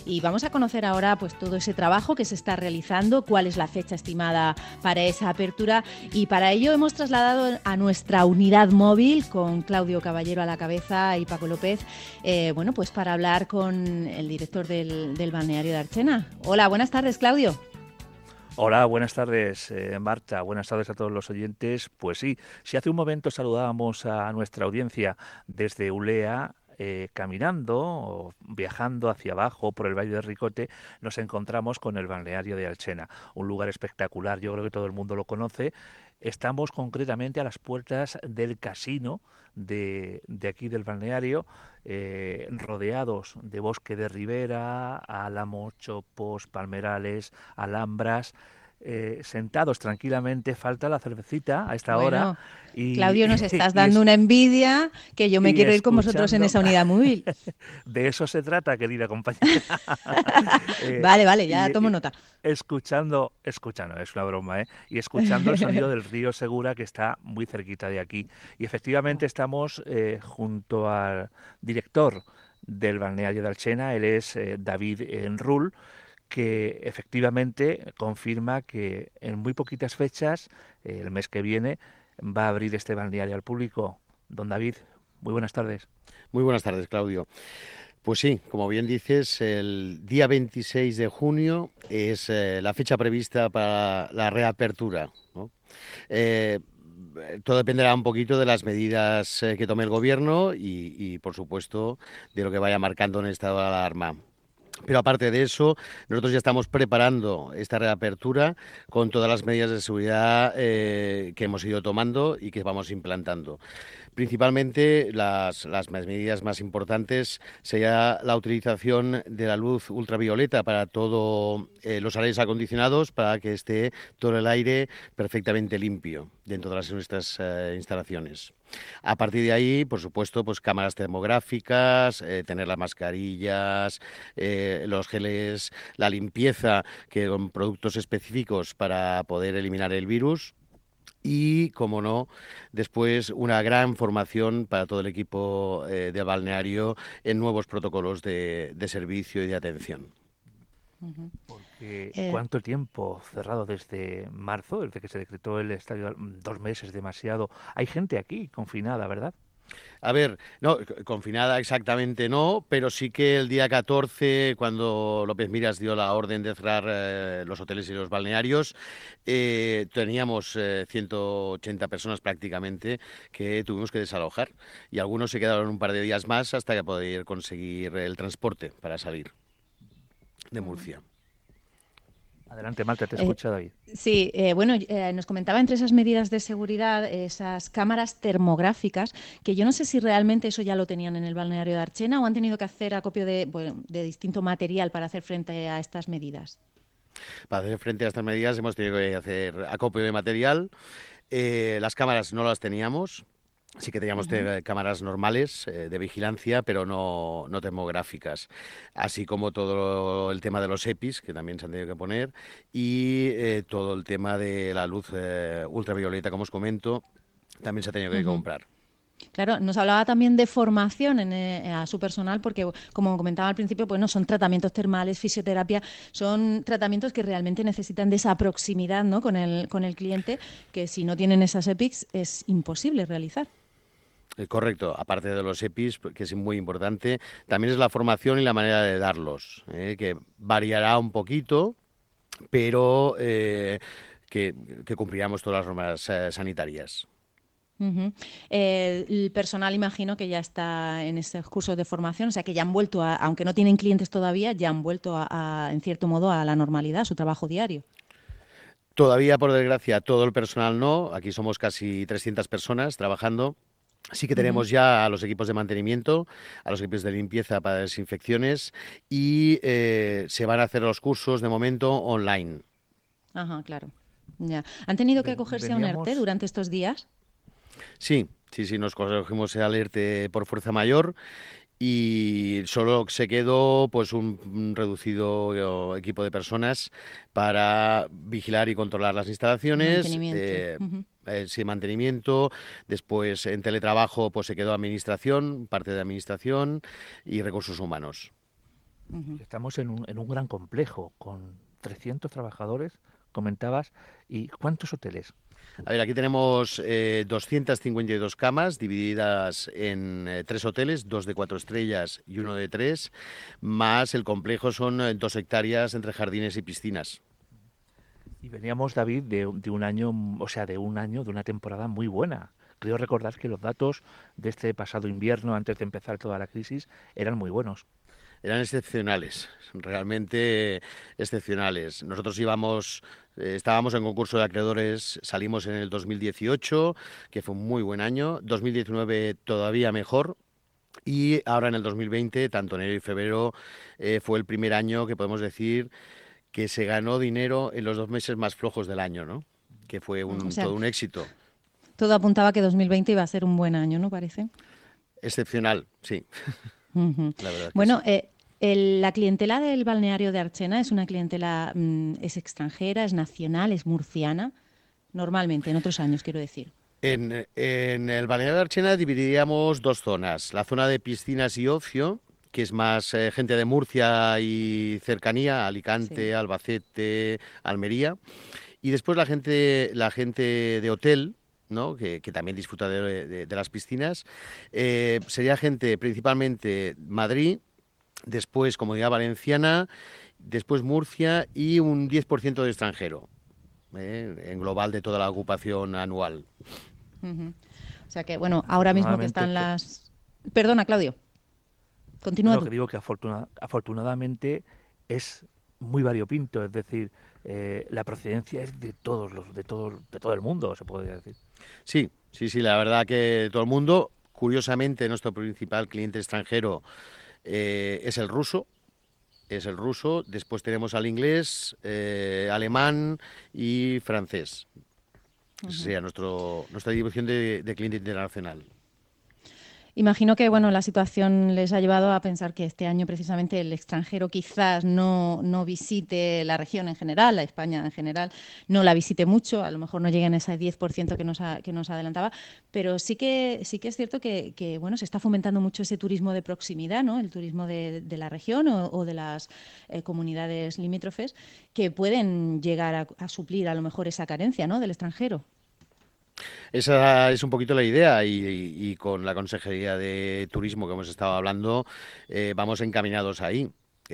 Y vamos a conocer ahora pues todo ese trabajo que se está realizando, cuál es la fecha estimada para esa apertura, y para ello hemos trasladado a nuestra unidad móvil con Claudio Caballero a la cabeza y Paco López, bueno, pues para hablar con el director del balneario de Archena. Hola, buenas tardes, Claudio. Hola, buenas tardes, Marta. Buenas tardes a todos los oyentes. Pues sí, si hace un momento saludábamos a nuestra audiencia desde Ulea, caminando o viajando hacia abajo por el Valle de Ricote, nos encontramos con el balneario de Alchena, un lugar espectacular. Yo creo que todo el mundo lo conoce. Estamos concretamente a las puertas del casino de aquí del balneario, rodeados de bosque de ribera, álamos, chopos, palmerales, alhambras, sentados tranquilamente. Falta la cervecita a esta hora Bueno, y, Claudio, nos estás y, dando es- una envidia que yo me y quiero ir con vosotros en escuchando. esa unidad móvil. De eso se trata, querida compañera. Eh, Vale, vale, ya y, tomo y nota. escuchando, es una broma, ¿eh? Y escuchando el sonido del río Segura, que está muy cerquita de aquí. Y efectivamente estamos junto al director del balneario de Alchena. Él es David Enrull, que efectivamente confirma que en muy poquitas fechas, el mes que viene, va a abrir este balneario al público. Don David, muy buenas tardes. Muy buenas tardes, Claudio. Pues sí, como bien dices, el día 26 de junio es la fecha prevista para la reapertura, ¿no? Eh, Todo dependerá un poquito de las medidas que tome el gobierno y, por supuesto, de lo que vaya marcando en estado de alarma. Pero aparte de eso, nosotros ya estamos preparando esta reapertura con todas las medidas de seguridad que hemos ido tomando y que vamos implantando. Principalmente las medidas más importantes sería la utilización de la luz ultravioleta para todos los aires acondicionados, para que esté todo el aire perfectamente limpio dentro de nuestras instalaciones. A partir de ahí, por supuesto, pues cámaras termográficas, tener las mascarillas, los geles, la limpieza, que con productos específicos para poder eliminar el virus. Y, como no, después una gran formación para todo el equipo de balneario en nuevos protocolos de servicio y de atención. Ujú. Porque Eh, ¿cuánto tiempo cerrado desde marzo, desde que se decretó el estadio? 2 meses, demasiado. Hay gente aquí confinada, ¿verdad? A ver, no, confinada exactamente no, pero sí que el día 14, cuando López Miras dio la orden de cerrar los hoteles y los balnearios, teníamos 180 personas prácticamente que tuvimos que desalojar, y algunos se quedaron un par de días más hasta que poder conseguir el transporte para salir de ujú. Murcia. Adelante, Marta, te Eh, escucha David. sí, bueno, nos comentaba entre esas medidas de seguridad, esas cámaras termográficas, que yo no sé si realmente eso ya lo tenían en el balneario de Archena o han tenido que hacer acopio de, bueno, de distinto material para hacer frente a estas medidas. Para hacer frente a estas medidas hemos tenido que hacer acopio de material. Las cámaras no las teníamos. Sí que teníamos Ujú. cámaras normales de vigilancia, pero no termográficas, así como todo el tema de los EPIs, que también se han tenido que poner, y todo el tema de la luz ultravioleta, como os comento, también se ha tenido que Ujú. comprar. Claro, nos hablaba también de formación a su personal, porque, como comentaba al principio, pues no son tratamientos termales, fisioterapia, son tratamientos que realmente necesitan de esa proximidad, ¿no?, con el cliente, que si no tienen esas EPICs es imposible realizar. Correcto, aparte de los EPIs, que es muy importante, también es la formación y la manera de darlos, que variará un poquito, pero que cumpliremos todas las normas sanitarias. Ujú. El personal, imagino que ya está en esos cursos de formación, o sea que ya han vuelto aunque no tienen clientes todavía, ya han vuelto en cierto modo, a la normalidad, a su trabajo diario. Todavía, por desgracia, todo el personal no. Aquí somos casi 300 personas trabajando. Sí que Ujú. tenemos ya a los equipos de mantenimiento, a los equipos de limpieza para desinfecciones, y se van a hacer los cursos de momento online. Ajá, claro. Ya. ¿Han tenido que acogerse a un ERTE Veníamos. durante estos días? Sí, sí, sí, nos cogimos el alerte por fuerza mayor, y solo se quedó pues un reducido equipo de personas para vigilar y controlar las instalaciones, Mantenimiento. Ujú. sí, mantenimiento. Después, en teletrabajo, pues se quedó administración, parte de administración y recursos humanos. Ujú. Estamos en un gran complejo con 300 trabajadores, comentabas, ¿y cuántos hoteles? A ver, aquí tenemos 252 camas divididas en 3 hoteles, 2 de 4 estrellas y uno de 3, más el complejo son 2 hectáreas entre jardines y piscinas. Y veníamos, David, de un año, o sea, de una temporada muy buena. Creo recordar que los datos de este pasado invierno, antes de empezar toda la crisis, eran muy buenos. Eran excepcionales, realmente excepcionales. Nosotros estábamos en concurso de acreedores, salimos en el 2018, que fue un muy buen año, 2019 todavía mejor, y ahora en el 2020, tanto enero y febrero, fue el primer año que podemos decir que se ganó dinero en los 2 meses más flojos del año, ¿no? Que fue O sea, todo un éxito. todo apuntaba que 2020 iba a ser un buen año, ¿no parece? Excepcional, sí, Ujú. la verdad que Bueno, sí. la clientela del balneario de Archena es una clientela, es extranjera, es nacional, es murciana, normalmente, en otros años, quiero decir. En el balneario de Archena dividiríamos 2 zonas. La zona de piscinas y ocio, que es más gente de Murcia y cercanía, Sí. Alicante, Albacete, Almería. Y después la gente de hotel, ¿no? Que también disfruta de las piscinas. Sería gente principalmente Madrid, después Comunidad Valenciana, después Murcia y un 10% de extranjero, en global de toda la ocupación anual. Ujú. O sea que, bueno, ahora mismo que Afortunadamente, están las... Perdona, Claudio, continúa no, que tú. digo que afortunadamente es muy variopinto, es decir, la procedencia es de todo el mundo, se podría decir. Sí, sí, sí, la verdad que todo el mundo, curiosamente, nuestro principal cliente extranjero es el ruso. Es el ruso, después tenemos al inglés, alemán y francés. Esa Ujú. sería nuestra división de cliente internacional. Imagino que bueno, la situación les ha llevado a pensar que este año precisamente el extranjero quizás no visite la región en general, la España en general, no la visite mucho, a lo mejor no lleguen a ese 10% que nos adelantaba, pero sí que es cierto que, bueno, se está fomentando mucho ese turismo de proximidad, ¿no? El turismo de la región o de las comunidades limítrofes que pueden llegar a suplir a lo mejor esa carencia, ¿no? Del extranjero. Esa es un poquito la idea y con la Consejería de Turismo que hemos estado hablando, vamos encaminados ahí.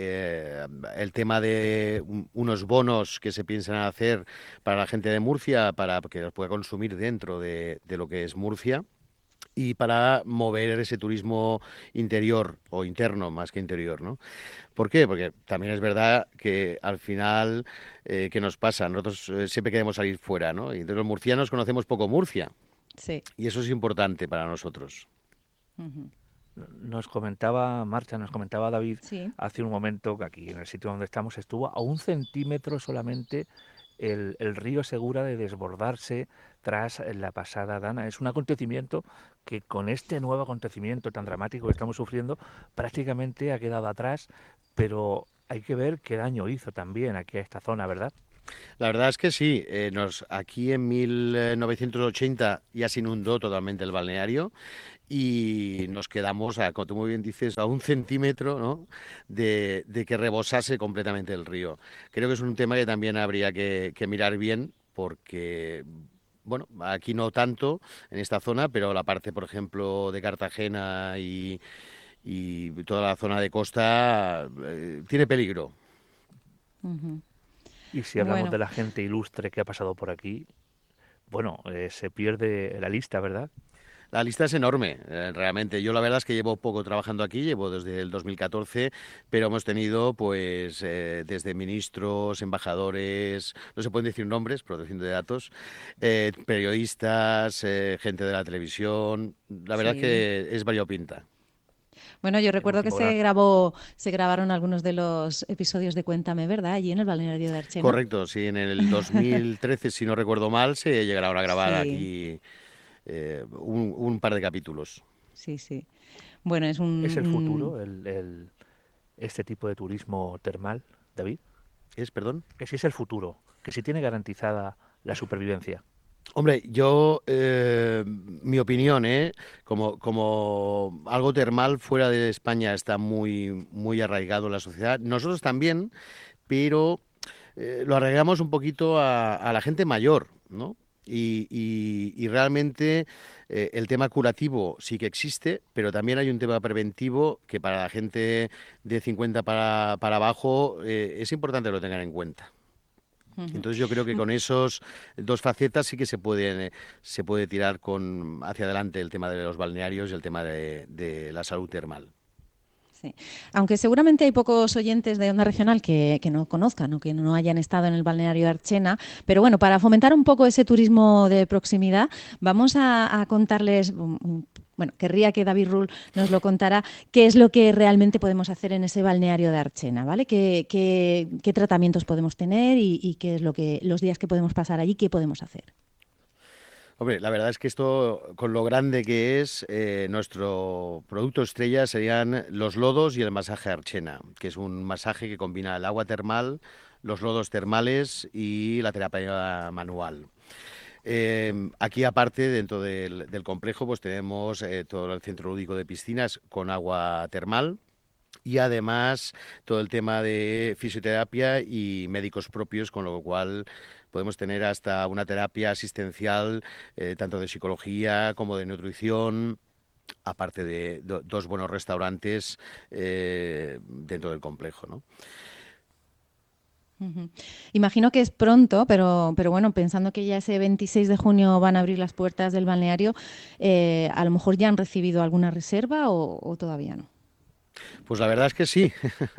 El tema de unos bonos que se piensan hacer para la gente de Murcia, para que los pueda consumir dentro de lo que es Murcia y para mover ese turismo interior o interno más que interior, ¿no? ¿Por qué? Porque también es verdad que al final, ¿qué nos pasa? Nosotros siempre queremos salir fuera, ¿no? Y entonces los murcianos conocemos poco Murcia Sí. y eso es importante para nosotros. Ujú. Nos comentaba David Sí. hace un momento que aquí en el sitio donde estamos estuvo a 1 centímetro solamente el río Segura de desbordarse tras la pasada dana. Es un acontecimiento que con este nuevo acontecimiento tan dramático que estamos sufriendo prácticamente ha quedado atrás, pero hay que ver qué daño hizo también aquí a esta zona, ¿verdad? La verdad es que sí, aquí en 1980 ya se inundó totalmente el balneario y nos quedamos, como tú muy bien dices, a 1 centímetro, ¿no? de que rebosase completamente el río. Creo que es un tema que también habría que mirar bien porque, bueno, aquí no tanto en esta zona, pero la parte, por ejemplo, de Cartagena y toda la zona de costa tiene peligro. Ujú. Y si hablamos Bueno, de la gente ilustre que ha pasado por aquí, bueno, se pierde la lista, ¿verdad? La lista es enorme, realmente. Yo la verdad es que llevo poco trabajando aquí, llevo desde el 2014, pero hemos tenido pues desde ministros, embajadores, no se pueden decir nombres, protección de datos, periodistas, gente de la televisión. La verdad es sí. que es variopinta. Bueno, yo El recuerdo que último gran se grabaron algunos de los episodios de Cuéntame, ¿verdad? Allí en el balneario de Archena. Correcto, sí, en el 2013, si no recuerdo mal, se llegará a grabar Sí, aquí un par de capítulos. sí, sí. Bueno, es es el futuro, este tipo de turismo termal, David. ¿Es, perdón? Que si es el futuro, que si tiene garantizada la supervivencia. Hombre, mi opinión, como algo termal fuera de España está muy, muy arraigado en la sociedad. Nosotros también, pero lo arraigamos un poquito a la gente mayor, ¿no? Y realmente el tema curativo sí que existe, pero también hay un tema preventivo que para la gente de 50 para abajo es importante que lo tengan en cuenta. Ujú. Entonces yo creo que con esos dos facetas sí que se puede tirar hacia adelante el tema de los balnearios y el tema de la salud termal. Sí. Aunque seguramente hay pocos oyentes de Onda Regional que no conozcan o que no hayan estado en el balneario de Archena, pero bueno, para fomentar un poco ese turismo de proximidad, vamos a contarles, bueno, querría que David Rull nos lo contara, qué es lo que realmente podemos hacer en ese balneario de Archena, ¿vale? ¿Qué tratamientos podemos tener y qué es los días que podemos pasar allí, qué podemos hacer? Hombre, la verdad es que esto, con lo grande que es, nuestro producto estrella serían los lodos y el masaje Archena, que es un masaje que combina el agua termal, los lodos termales y la terapia manual. Aquí aparte, dentro del complejo, pues tenemos todo el centro lúdico de piscinas con agua termal y además todo el tema de fisioterapia y médicos propios, con lo cual podemos tener hasta una terapia asistencial, tanto de psicología como de nutrición, aparte de dos buenos restaurantes dentro del complejo, ¿no? Ujú. Imagino que es pronto, pero bueno, pensando que ya ese 26 de junio van a abrir las puertas del balneario, a lo mejor ya han recibido alguna reserva o todavía no. Pues la verdad es que sí.